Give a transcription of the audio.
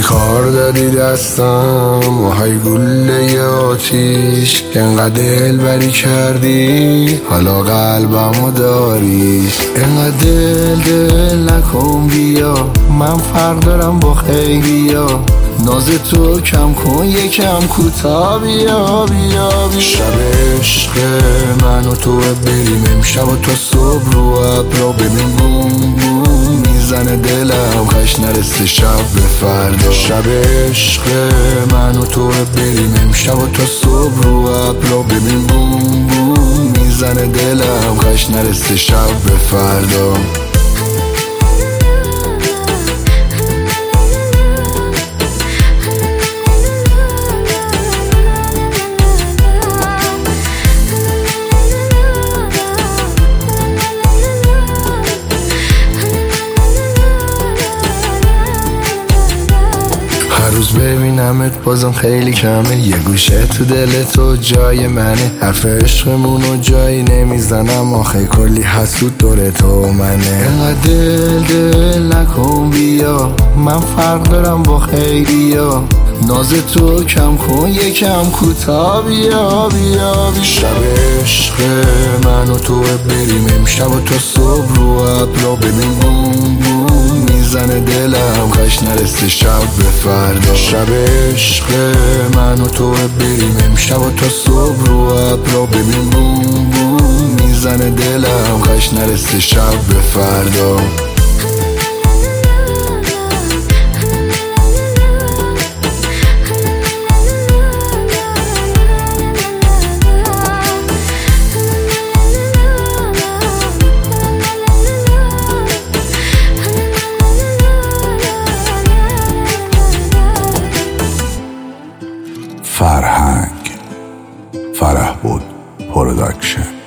کار دادی دستم و های گله آتیش، انقدر دلبری کردی حالا قلبمو داری. انقدر دل نکن بیا، من فرق دارم با خیلیا. ناز تو کم کن یکم کوتاه، بیا بیا بیا. شب عشق من و تو بریم امشب و تا صبح رو ابرا، ببین بوم بوم میزنه دلم خش نرسه شب به فردا. شب عشق من و تو بریم امشب و تا صبح رو ابرا، ببین بوم بوم میزنه دلم خش نرسه شب به فردا. هر روز ببینمت بازم خیلی کمه، یه گوشه تو دل تو جای منه. حرف عشقمونو جایی نمیزنم، آخه کلی حسود دور تو و منه. انقدر دل نکن بیا، من فرق دارم با خیلیا. ناز تو کم کن یکم کوتاه، بیا بیا بیا. شب عشق من و تو بریم امشب و تا صبح رو ابرا، ببین بوم بوم میزنه دلم خش نرسه شب به فردا. شب عشق من و تو بریم امشب و تا صبح رو ابرا، ببین بوم بوم میزنه دلم خش نرسه شب به فردا. فرهنگ فرهبود پروداکشن.